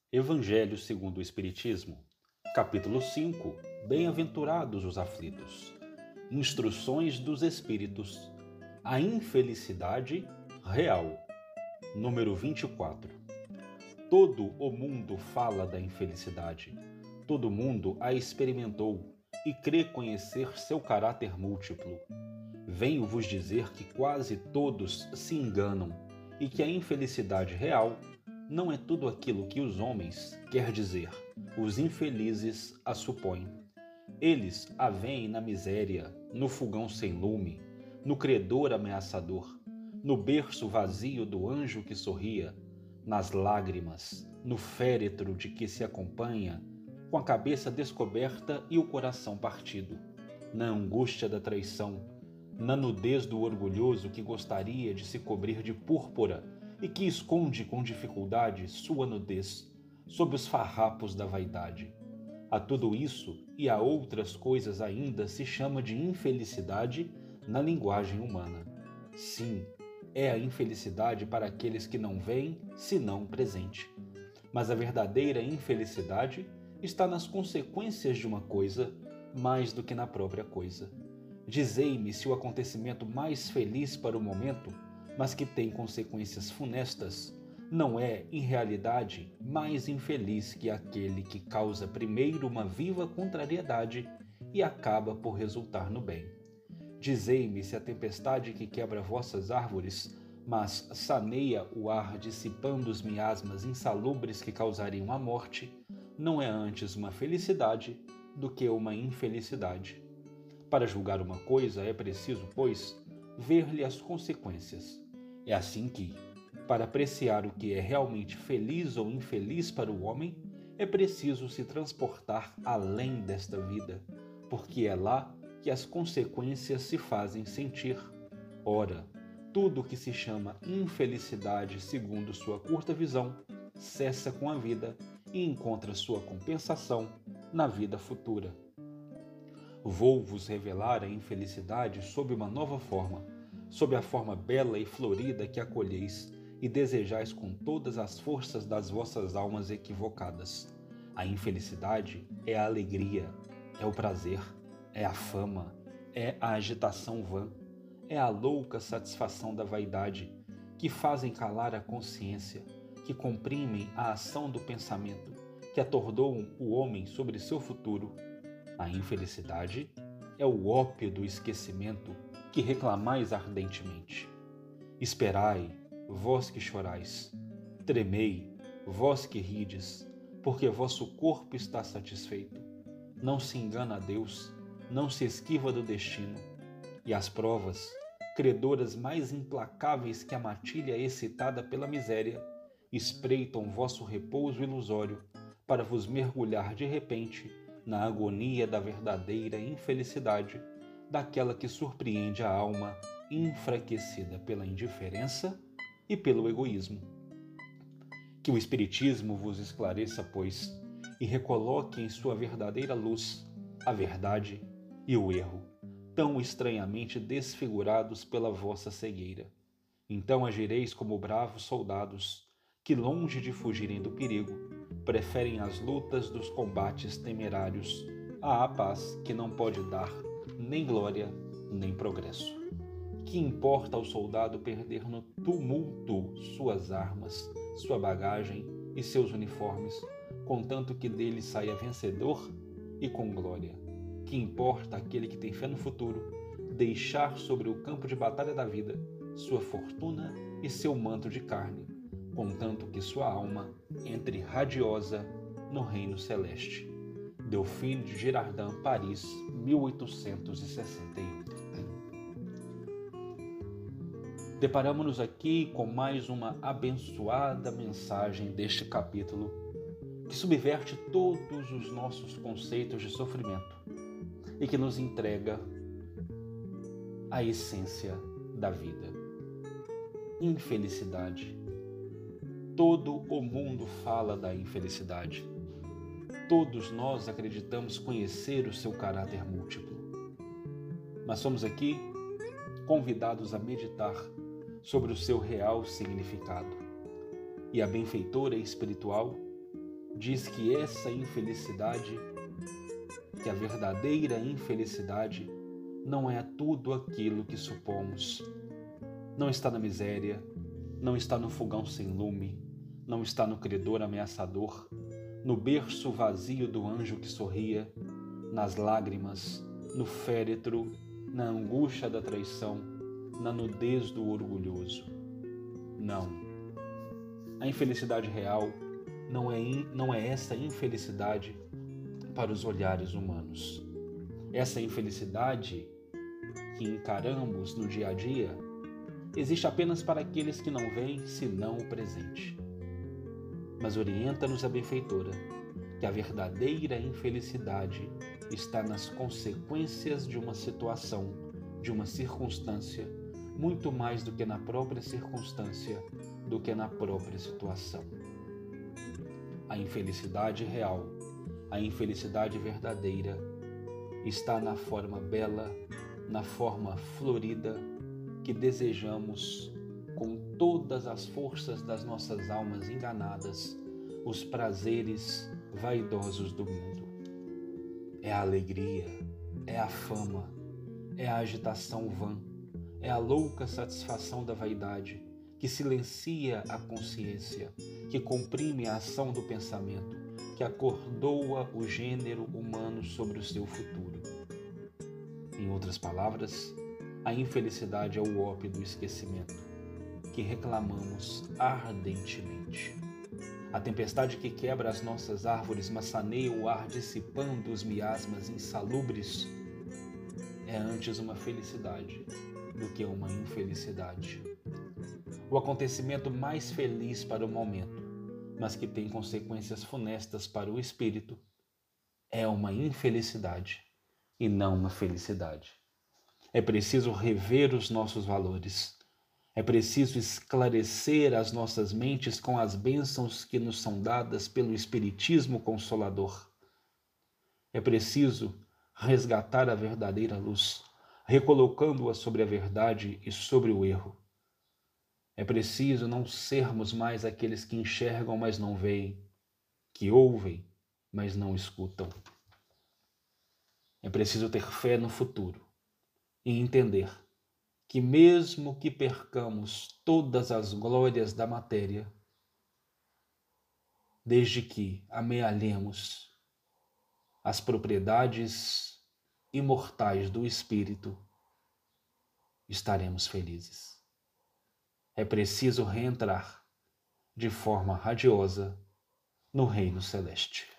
Evangelho segundo o Espiritismo, capítulo 5. Bem-aventurados os aflitos. Instruções dos Espíritos. A infelicidade real. Número 24. Todo o mundo fala da infelicidade. Todo mundo a experimentou e crê conhecer seu caráter múltiplo. Venho vos dizer que quase todos se enganam e que a infelicidade real não é tudo aquilo que os homens, quer dizer, os infelizes, a supõem. Eles a veem na miséria, no fogão sem lume, no credor ameaçador, no berço vazio do anjo que sorria, nas lágrimas, no féretro de que se acompanha, com a cabeça descoberta e o coração partido, na angústia da traição, na nudez do orgulhoso que gostaria de se cobrir de púrpura e que esconde com dificuldade sua nudez sob os farrapos da vaidade. A tudo isso e a outras coisas ainda se chama de infelicidade na linguagem humana. Sim, é a infelicidade para aqueles que não veem senão o presente. Mas a verdadeira infelicidade está nas consequências de uma coisa mais do que na própria coisa. Dizei-me se o acontecimento mais feliz para o momento, mas que tem consequências funestas, não é, em realidade, mais infeliz que aquele que causa primeiro uma viva contrariedade e acaba por resultar no bem. Dizei-me se a tempestade que quebra vossas árvores, mas saneia o ar dissipando os miasmas insalubres que causariam a morte, não é antes uma felicidade do que uma infelicidade. Para julgar uma coisa é preciso, pois, ver-lhe as consequências. É assim que, para apreciar o que é realmente feliz ou infeliz para o homem, é preciso se transportar além desta vida, porque é lá que as consequências se fazem sentir. Ora, tudo o que se chama infelicidade segundo sua curta visão, cessa com a vida e encontra sua compensação na vida futura. Vou-vos revelar a infelicidade sob uma nova forma, sob a forma bela e florida que acolheis e desejais com todas as forças das vossas almas equivocadas. A infelicidade é a alegria, é o prazer, é a fama, é a agitação vã, é a louca satisfação da vaidade, que fazem calar a consciência, que comprimem a ação do pensamento, que atordoam o homem sobre seu futuro. A infelicidade é o ópio do esquecimento que reclamais ardentemente. Esperai, vós que chorais, tremei, vós que rides, porque vosso corpo está satisfeito. Não se engana a Deus, não se esquiva do destino, e as provas, credoras mais implacáveis que a matilha excitada pela miséria, espreitam vosso repouso ilusório para vos mergulhar de repente na agonia da verdadeira infelicidade, daquela que surpreende a alma enfraquecida pela indiferença e pelo egoísmo. Que o Espiritismo vos esclareça, pois, e recoloque em sua verdadeira luz a verdade e o erro, tão estranhamente desfigurados pela vossa cegueira. Então agireis como bravos soldados, que longe de fugirem do perigo, preferem as lutas dos combates temerários à paz que não pode dar nem glória nem progresso. Que importa ao soldado perder no tumulto suas armas, sua bagagem e seus uniformes, contanto que dele saia vencedor e com glória? Que importa aquele que tem fé no futuro deixar sobre o campo de batalha da vida sua fortuna e seu manto de carne, contanto que sua alma entre radiosa no reino celeste. Delphine de Girardin, Paris, 1861. Deparamos-nos aqui com mais uma abençoada mensagem deste capítulo que subverte todos os nossos conceitos de sofrimento e que nos entrega a essência da vida. Infelicidade. Todo o mundo fala da infelicidade. Todos nós acreditamos conhecer o seu caráter múltiplo. Mas somos aqui convidados a meditar sobre o seu real significado. E a benfeitora espiritual diz que essa infelicidade, que a verdadeira infelicidade, não é tudo aquilo que supomos. Não está na miséria, não está no fogão sem lume, não está no credor ameaçador, no berço vazio do anjo que sorria, nas lágrimas, no féretro, na angústia da traição, na nudez do orgulhoso. Não. A infelicidade real não é essa infelicidade para os olhares humanos. Essa infelicidade que encaramos no dia a dia existe apenas para aqueles que não veem senão o presente. Mas orienta-nos a benfeitora que a verdadeira infelicidade está nas consequências de uma situação, de uma circunstância, muito mais do que na própria circunstância, do que na própria situação. A infelicidade real, a infelicidade verdadeira, está na forma bela, na forma florida que desejamos com todas as forças das nossas almas enganadas, os prazeres vaidosos do mundo. É a alegria, é a fama, é a agitação vã, é a louca satisfação da vaidade que silencia a consciência, que comprime a ação do pensamento, que acordoa o gênero humano sobre o seu futuro. Em outras palavras, a infelicidade é o ópio do esquecimento, que reclamamos ardentemente. A tempestade que quebra as nossas árvores maçaneia o ar dissipando os miasmas insalubres. É antes uma felicidade do que uma infelicidade. O acontecimento mais feliz para o momento, mas que tem consequências funestas para o espírito, é uma infelicidade e não uma felicidade. É preciso rever os nossos valores. É preciso esclarecer as nossas mentes com as bênçãos que nos são dadas pelo Espiritismo Consolador. É preciso resgatar a verdadeira luz, recolocando-a sobre a verdade e sobre o erro. É preciso não sermos mais aqueles que enxergam, mas não veem, que ouvem, mas não escutam. É preciso ter fé no futuro e entender que mesmo que percamos todas as glórias da matéria, desde que amealhemos as propriedades imortais do Espírito, estaremos felizes. É preciso reentrar de forma radiosa no Reino Celeste.